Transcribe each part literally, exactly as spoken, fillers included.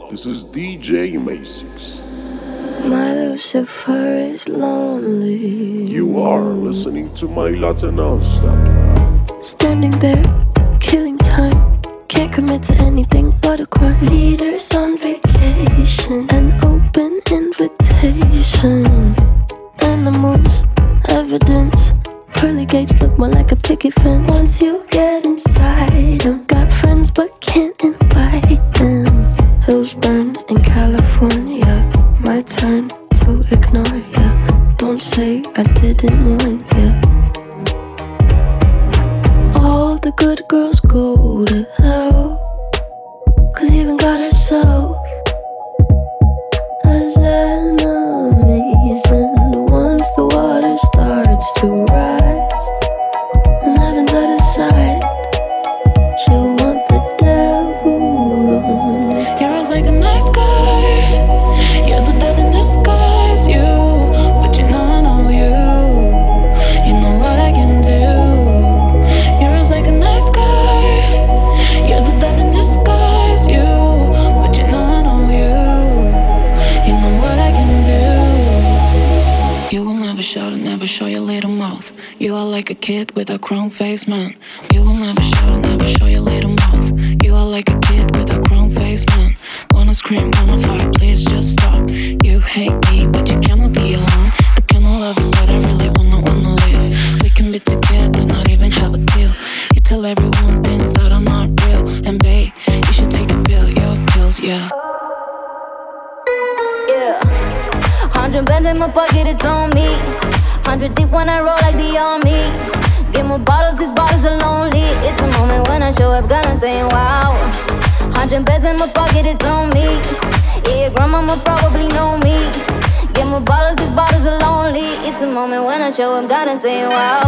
This is D J Masix. My Lucifer is lonely. You are listening to my Latin non-stop. Standing there, killing time. Can't commit to anything but a crime. Leaders on vacation, an open invitation. Animals, evidence. Pearly gates look more like a picket fence. Once you get inside them, got friends but can't invite them. Hills burn in California. My turn to ignore ya. Don't say I didn't warn ya. All the good girls go to hell, 'cause even God herself has enemies. And once the water starts to rise and heaven's out of sight, she'll want the devil on it. You're always like a nice guy. You're the devil in disguise, you. But you know I know you. You know what I can do. You're always like a nice guy. You're the devil in disguise, you. But you know I know you. You know what I can do. You will never shout and never show your little mouth. You are like a kid with a crown face, man. You will never shout and never show your little mouth. You are like a kid with a crown face, man. Wanna scream, wanna fight, please just stop. You hate me, but you cannot be alone. I cannot love you, but I really wanna, wanna live. We can be together, not even have a deal. You tell everyone things that are not real. And babe, you should take a pill, your pills, yeah. Yeah, hundred bands in my pocket, it's on me. Hundred deep when I roll like the army. Get more bottles, these bottles are lonely. It's a moment when I show up, gonna say wow. Hundred beds in my pocket, it's on me. Yeah, grandmama probably know me. Get more bottles, these bottles are lonely. It's a moment when I show up, gonna say wow.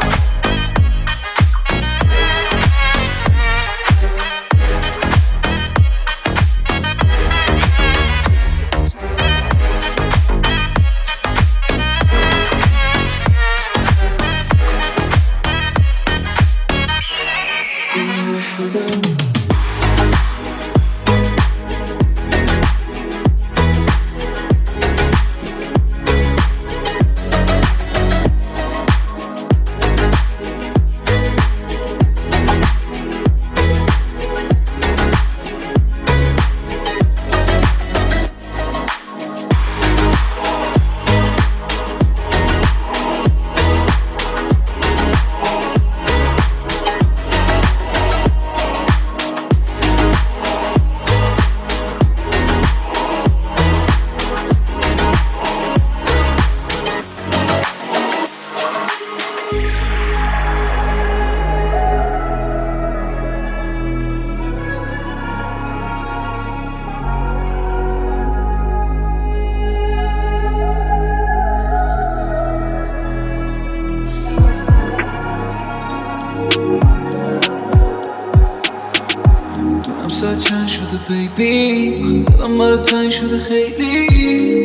چند شده بیبی دلم برا تنگ شده خیلی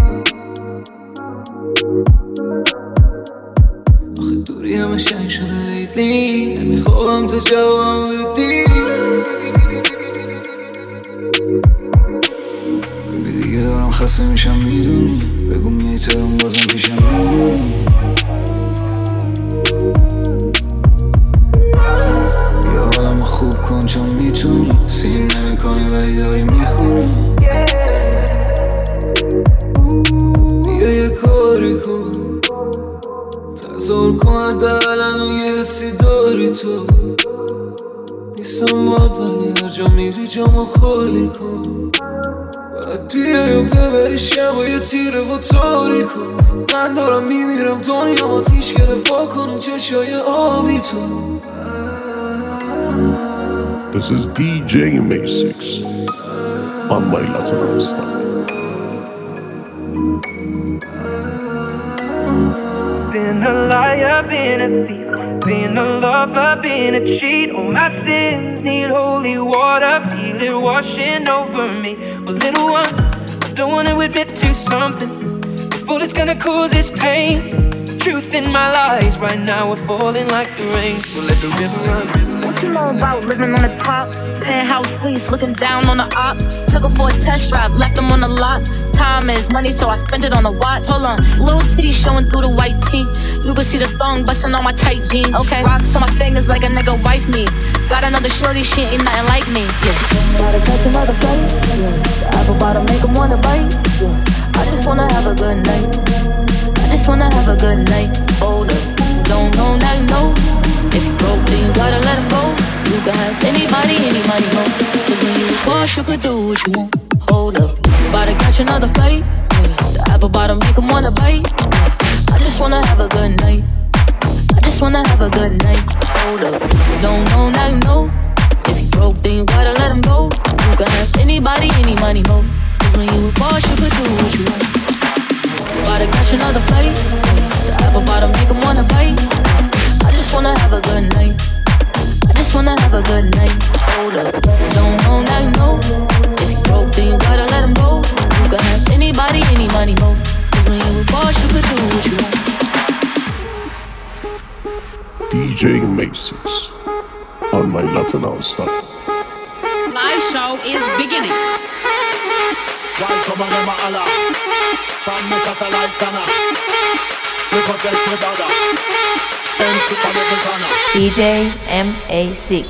آخه دوری همه شنگ شده لیدی نمیخوام تو جوابم بدی ببی دیگه دارم خسته میشم میدونی بگو میای ترم بازم پیشم میمونی یا حالمو خوب کن چون میتونی سین نمی کنی ولی داری میخونی بیا یه کاری کن تظاهر کن حداقل و یه حسی داری تو نیستم باید ولی هر جا میری جامو خالی کن باید بیای و ببری شب و یه تیره و تاری کن من دارم میمیرم دنیا ما تیش گرفا کن و چشای آبی تو. This is D J Masix on my Latin non-stop. Been a liar, been a thief, been a lover, been a cheat. All my sins need holy water, feel it washing over me. Well, little one, I don't wanna admit to something. If all it's gonna cause is pain, truth in my lies right now are falling like the rain. So let the river run. What you know about living on the top? Penthouse suites, looking down on the op. Took her for a test drive, left them on the lot. Time is money, so I spend it on the watch. Hold on, little titty showing through the white tee. You can see the thong busting on my tight jeans. Okay, rocks on my fingers like a nigga wife me. Got another shorty, she ain't nothing like me. Yeah. Gotta catch another fight. Yeah. The apple bottom make 'em wanna bite. Yeah. I just wanna have a good night. I just wanna have a good night. Hold up, don't know, now you know. If you broke, then you gotta let him go. You can have anybody, any money, mo. Cause when you was boss, you could do what you want. Hold up, about to catch another fight. Yeah. The apple bottom make 'em wanna bite. I just wanna have a good night. I just wanna have a good night. Hold up, don't know, now you know. If you broke, then you gotta let him go. You can have anybody, any money, mo. Cause when you was boss, you could do what you want. About to catch another fight. Yeah. The apple bottom make 'em wanna bite. I just wanna have a good night. I just wanna have a good night. Hold up, don't know, now you know. If you broke, then you gotta let him go. You can have anybody, any money, mo. Cause when you was boss, you could do what you want. D J Macy's on my Latin All-Star. Live show is beginning. Why some of them are Allah? From me satellite scanner. We got them together. Them super little corner. D J M A six.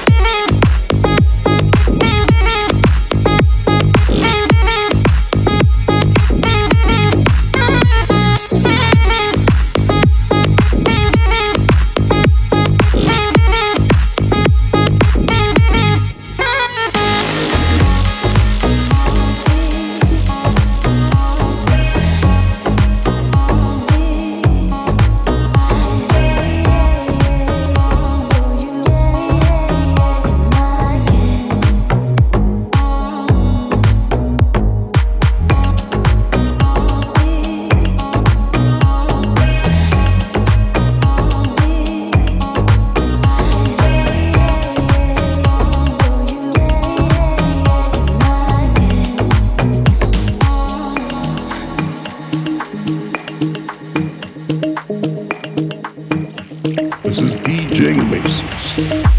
This is D J Macy's.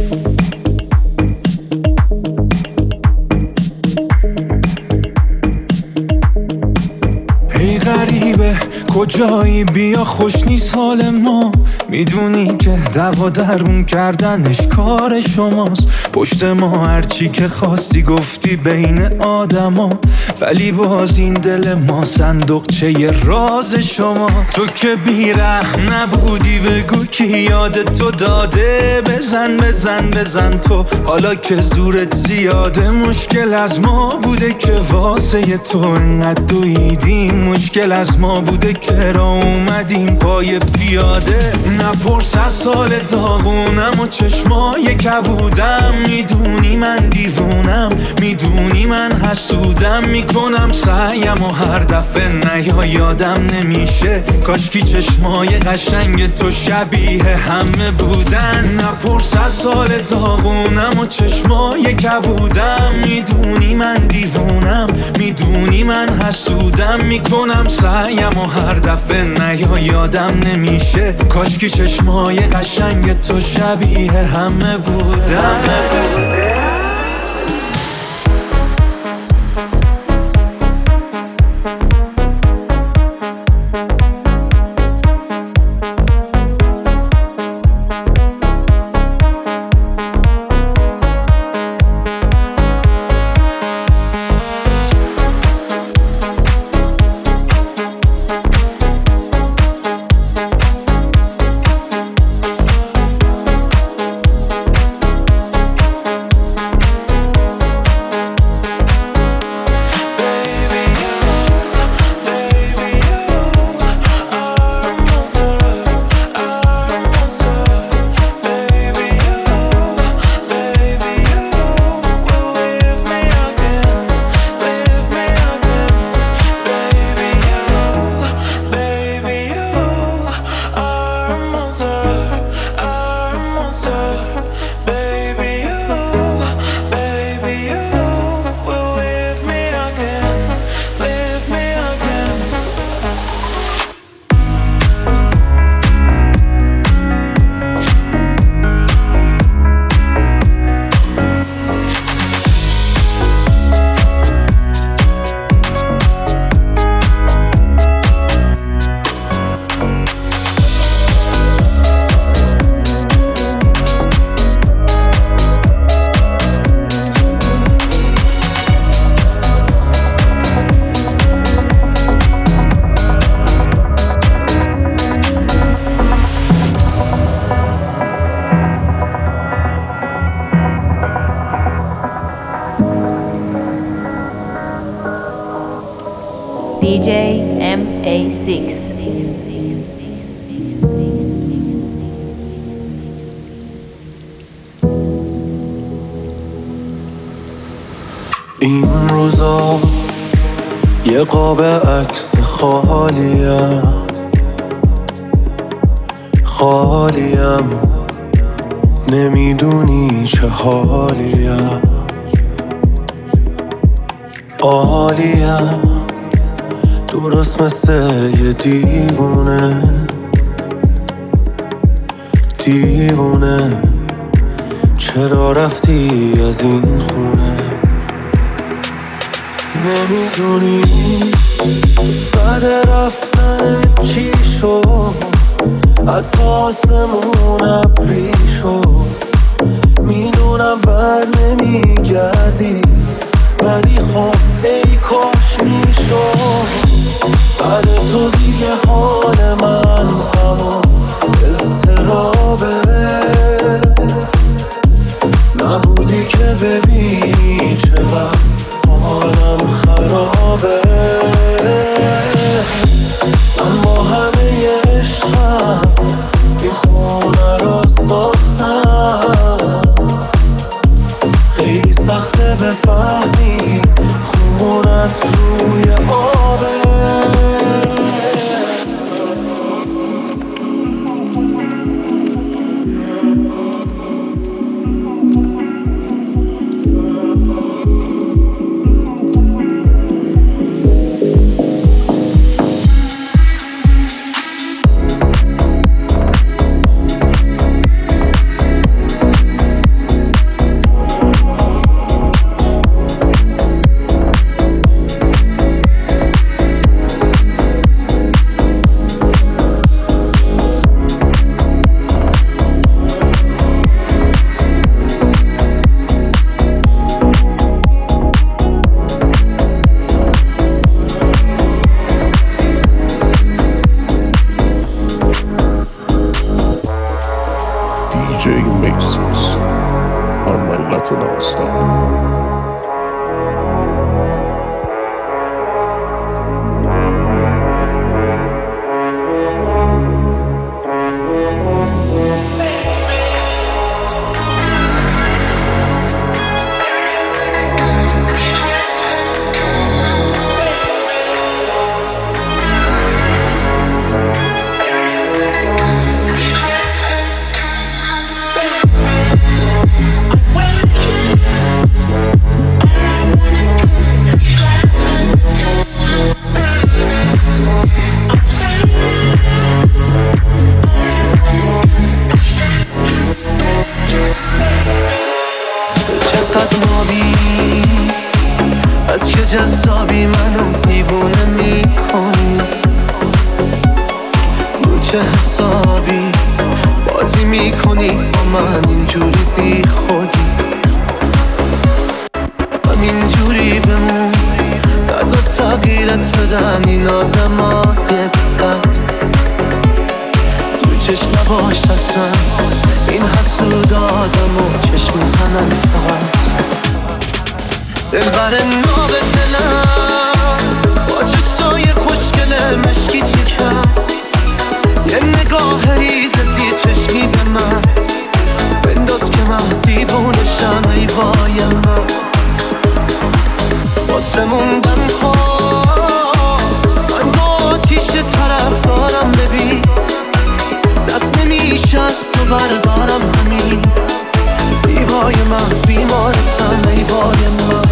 ای غریبه کجایی بیا خوش نیست حال ما میدونی که دوا درون کردنش کار شماست پشت ما هرچی که خواستی گفتی بین آدما ولی باز این دل ما صندوقچه ی راز شما تو که بیرحم نبودی بگو کی یاد تو داده بزن بزن بزن تو حالا که زورت زیاده مشکل از ما بوده که واسه تو انقدر دویدیم مشکل از ما بوده که را اومدیم پای پیاده نپرس از سال داغونم و چشمای کبودم میدونی من دیوونم میدونی من حسودم میکنم سعیم و هر دفعه نیا یادم نمیشه کاشکی چشمای قشنگ تو شبیه همه بودن نپرس از سال داغونم و چشمای کبودم میدونی من دیوونم میدونی من حسودم میکنم سعیم و هر دفعه نیا یادم نمیشه کاشکی چشمای قشنگ تو شبیه همه بودن دی جی ام ای سیکس. این روزا یه قاب عکس خالیم خالیم نمیدونی چه حالیم عالیم درست مثل یه دیوونه دیوونه چرا رفتی از این خونه نمیدونی بعد رفتن چی شد حتی آسمون ابری شد میدونم بر نمیگردی ولی خب ای کاش میشد بعد تو دیگه حال من همون اضطرابه نبودی که ببینی چقدر حالم خرابه اما همه عشقم این خونه رو ساختم خیلی سخته بفهمی خونت روی آبه دی جی Macy's on my Latin non-stop. از که جذابی منو دیوونه میکنی رو چه حسابی بازی میکنی با من اینجوری بی خودی من اینجوری بمون غذا تغییرت بدن این آدم های بد تو چشم نباش اصلا این حسود آدم و چشم میزنن فقط دلبر ناب دلم با چشای خوشگل مشکی تیکم یه نگاه ریز زیر چشمی به من بنداز که من دیوونشم ای وای من واسه موندن خواد من با آتیش طرف دارم ببین دست نمیشه از تو بردارم همین زیبای من بیمارتم ای وای من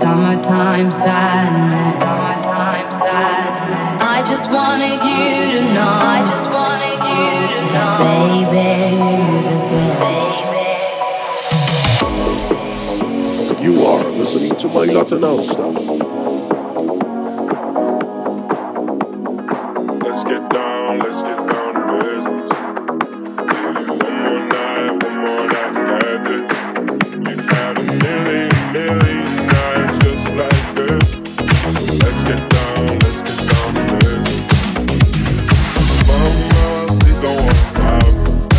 summertime sadness. I just wanted you to know that, baby, you're the best. You are listening to My Latin House Style. Let's get down, let's get down to business. Give you one more night, one more night to get this. We've had a million, million nights just like this. So let's get down, let's get down to business. Mama, please don't walk out.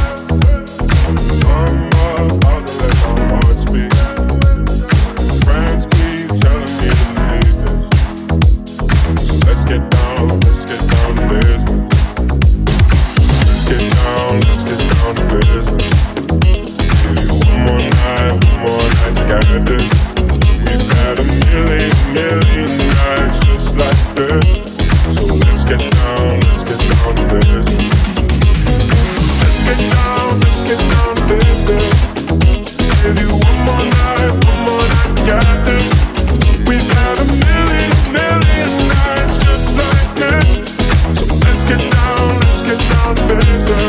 Mama, I'll let my heart speak. Friends keep telling me to leave this. So let's get down, let's get down to business. Let's get down, let's get down to business. Give you one more night, one more night to get this. We've had a million, million nights just like this. So let's get down, let's get down to business. Let's get down, let's get down to business. Give you one more night, one more night to get this. We've had a million, million nights just like this. So let's get down, let's get down to business.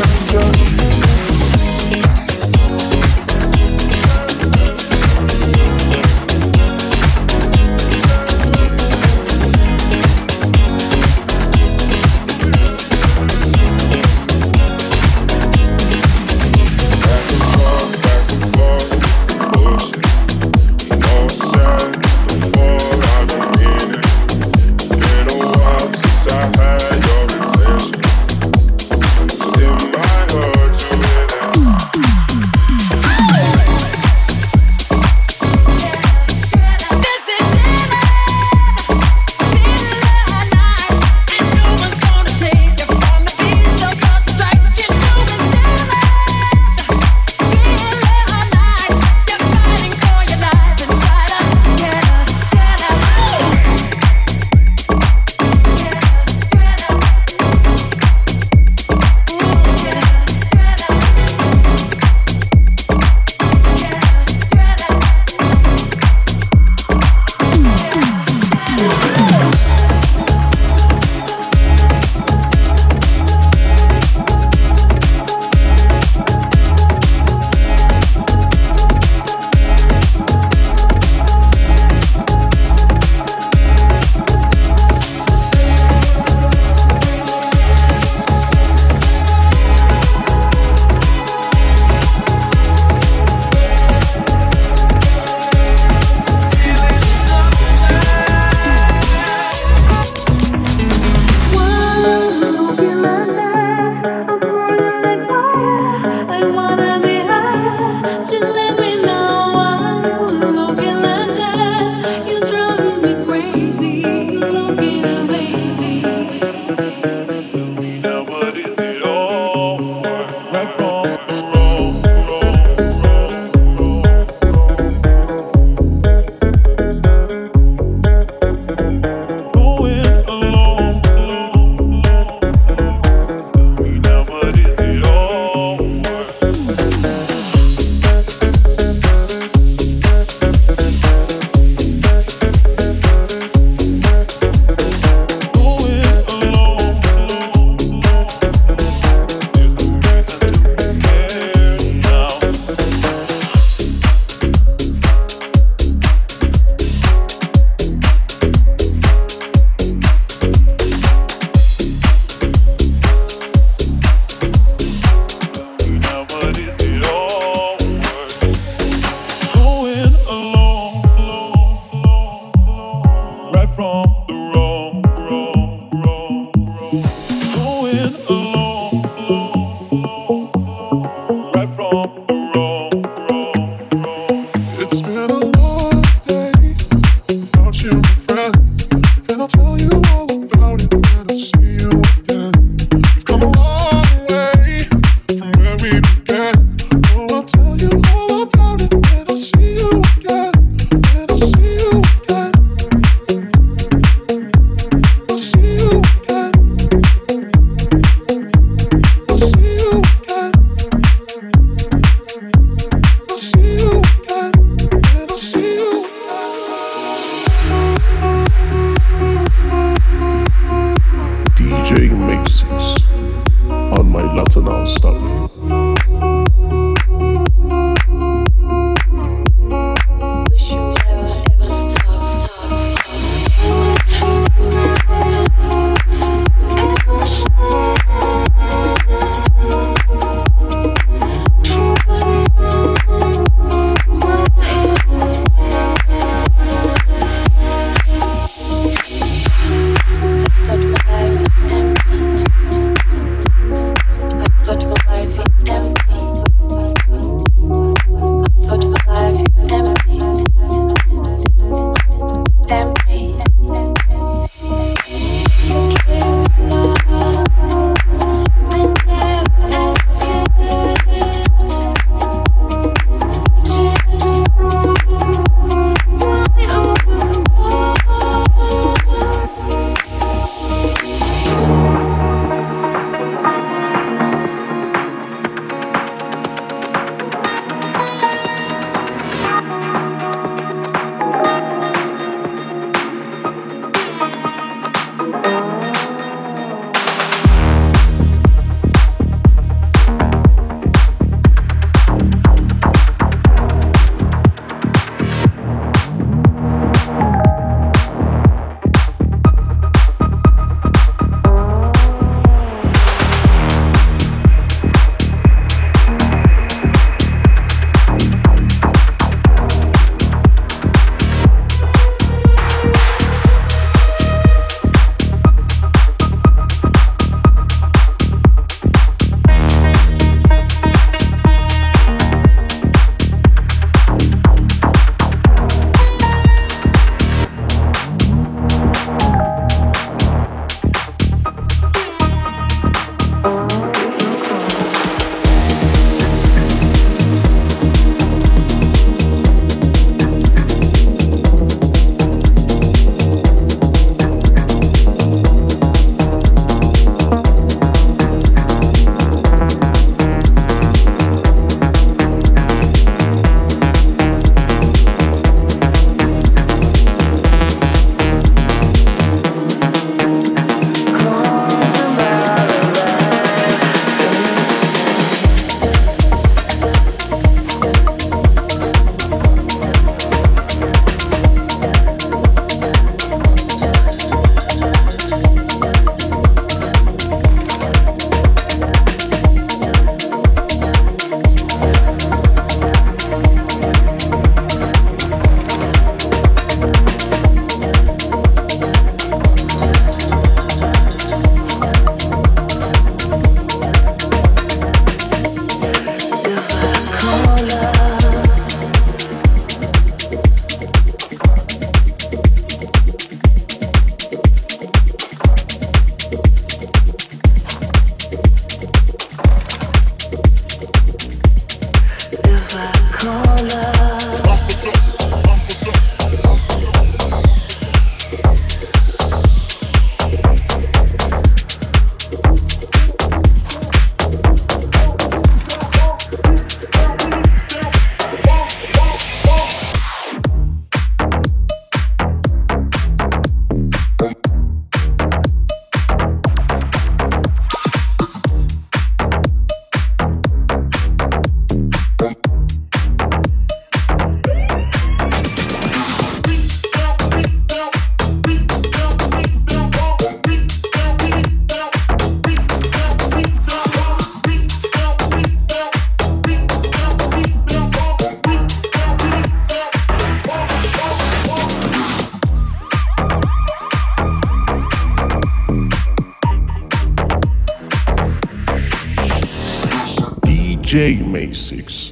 J May six.